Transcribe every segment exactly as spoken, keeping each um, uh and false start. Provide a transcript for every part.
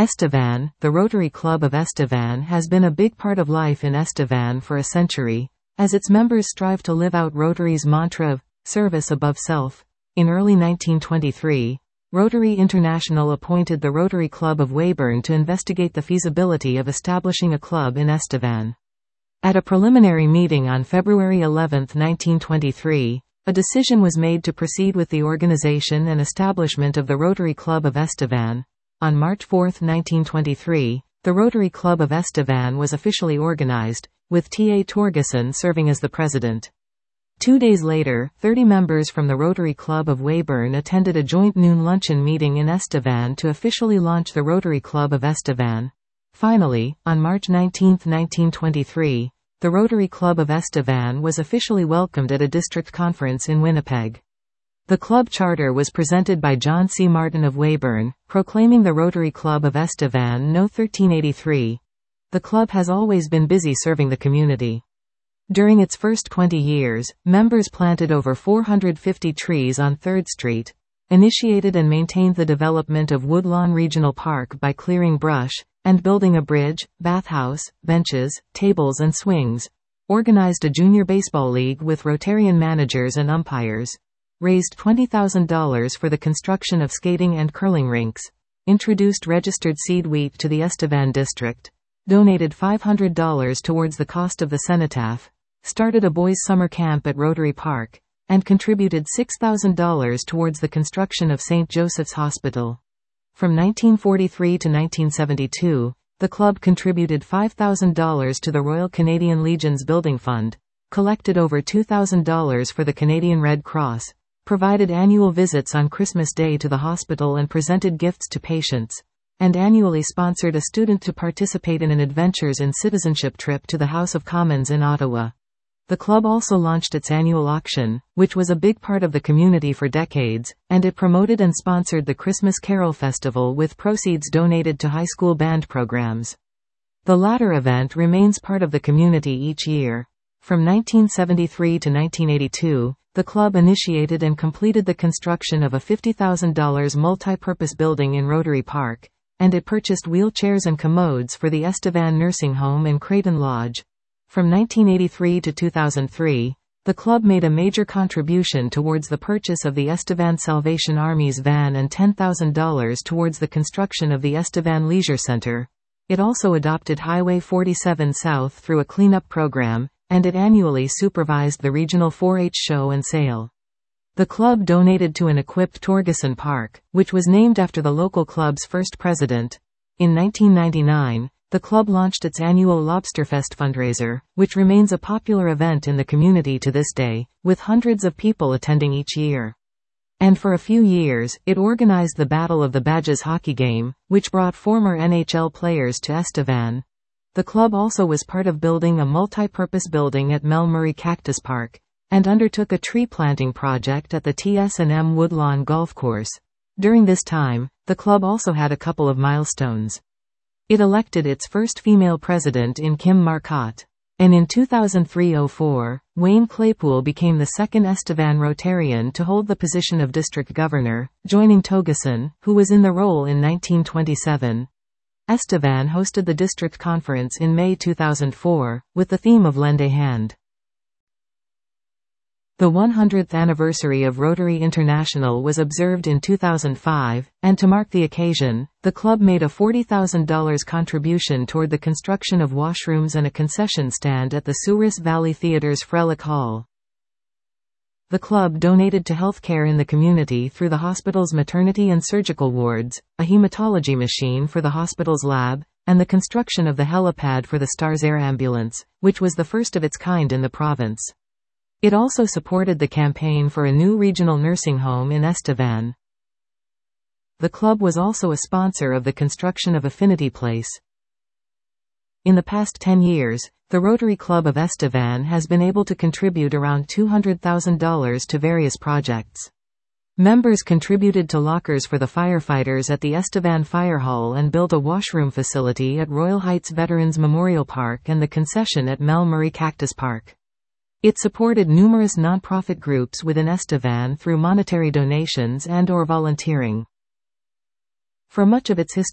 Estevan, the Rotary Club of Estevan has been a big part of life in Estevan for a century, as its members strive to live out Rotary's mantra of service above self. In early nineteen twenty-three, Rotary International appointed the Rotary Club of Weyburn to investigate the feasibility of establishing a club in Estevan. At a preliminary meeting on February eleventh, nineteen twenty-three, a decision was made to proceed with the organization and establishment of the Rotary Club of Estevan. On March fourth, nineteen twenty-three, the Rotary Club of Estevan was officially organized, with T A Torgerson serving as the president. Two days later, thirty members from the Rotary Club of Weyburn attended a joint noon luncheon meeting in Estevan to officially launch the Rotary Club of Estevan. Finally, on March nineteenth, nineteen twenty-three, the Rotary Club of Estevan was officially welcomed at a district conference in Winnipeg. The club charter was presented by John C. Martin of Weyburn, proclaiming the Rotary Club of Estevan no thirteen eighty-three. The club has always been busy serving the community. During its first twenty years, members planted over four hundred fifty trees on third street, initiated and maintained the development of Woodlawn Regional Park by clearing brush, and building a bridge, bathhouse, benches, tables and swings, organized a junior baseball league with Rotarian managers and umpires, raised twenty thousand dollars for the construction of skating and curling rinks, introduced registered seed wheat to the Estevan district, donated five hundred dollars towards the cost of the cenotaph, started a boys' summer camp at Rotary Park, and contributed six thousand dollars towards the construction of Saint Joseph's Hospital. From nineteen forty-three to nineteen seventy-two, the club contributed five thousand dollars to the Royal Canadian Legion's Building Fund, collected over two thousand dollars for the Canadian Red Cross, provided annual visits on Christmas Day to the hospital and presented gifts to patients, and annually sponsored a student to participate in an Adventures in Citizenship trip to the House of Commons in Ottawa. The club also launched its annual auction, which was a big part of the community for decades, and it promoted and sponsored the Christmas Carol Festival with proceeds donated to high school band programs. The latter event remains part of the community each year. From nineteen seventy-three to nineteen eighty-two, the club initiated and completed the construction of a fifty thousand dollars multi-purpose building in Rotary Park, and it purchased wheelchairs and commodes for the Estevan Nursing Home and Creighton Lodge. From nineteen eighty-three to two thousand three, the club made a major contribution towards the purchase of the Estevan Salvation Army's van and ten thousand dollars towards the construction of the Estevan Leisure Center. It also adopted Highway forty-seven South through a cleanup program, and it annually supervised the regional four H show and sale. The club donated to an equipped Torgerson Park, which was named after the local club's first president. In nineteen ninety-nine, the club launched its annual Lobsterfest fundraiser, which remains a popular event in the community to this day, with hundreds of people attending each year. And for a few years, it organized the Battle of the Badges hockey game, which brought former N H L players to Estevan. The club also was part of building a multi-purpose building at Mel Murray Cactus Park, and undertook a tree planting project at the T S and M Woodlawn Golf Course. During this time, the club also had a couple of milestones. It elected its first female president in Kim Marcotte. And in two thousand three to oh four, Wayne Claypool became the second Estevan Rotarian to hold the position of district governor, joining Torgerson, who was in the role in nineteen twenty-seven. Estevan hosted the district conference in May two thousand four, with the theme of Lend a Hand. The one hundredth anniversary of Rotary International was observed in two thousand five, and to mark the occasion, the club made a forty thousand dollars contribution toward the construction of washrooms and a concession stand at the Souris Valley Theatre's Frelick Hall. The club donated to healthcare in the community through the hospital's maternity and surgical wards, a hematology machine for the hospital's lab, and the construction of the helipad for the Stars Air Ambulance, which was the first of its kind in the province. It also supported the campaign for a new regional nursing home in Estevan. The club was also a sponsor of the construction of Affinity Place. In the past ten years, the Rotary Club of Estevan has been able to contribute around two hundred thousand dollars to various projects. Members contributed to lockers for the firefighters at the Estevan Fire Hall and built a washroom facility at Royal Heights Veterans Memorial Park and the concession at Mel Murray Cactus Park. It supported numerous nonprofit groups within Estevan through monetary donations and or volunteering. For much of its history,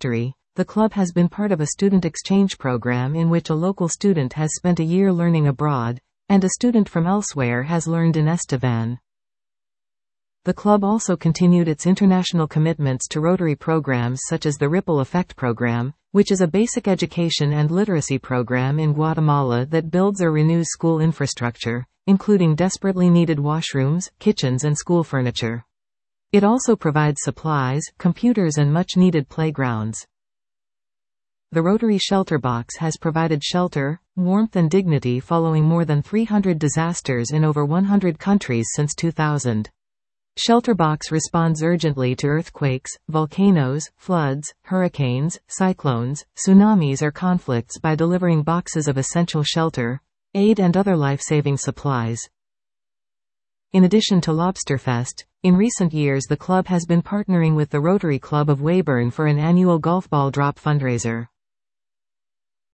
the club has been part of a student exchange program in which a local student has spent a year learning abroad, and a student from elsewhere has learned in Estevan. The club also continued its international commitments to Rotary programs such as the Ripple Effect program, which is a basic education and literacy program in Guatemala that builds or renews school infrastructure, including desperately needed washrooms, kitchens and school furniture. It also provides supplies, computers and much-needed playgrounds. The Rotary Shelter Box has provided shelter, warmth and dignity following more than three hundred disasters in over one hundred countries since two thousand. Shelterbox responds urgently to earthquakes, volcanoes, floods, hurricanes, cyclones, tsunamis or conflicts by delivering boxes of essential shelter, aid and other life-saving supplies. In addition to Lobsterfest, in recent years the club has been partnering with the Rotary Club of Weyburn for an annual golf ball drop fundraiser.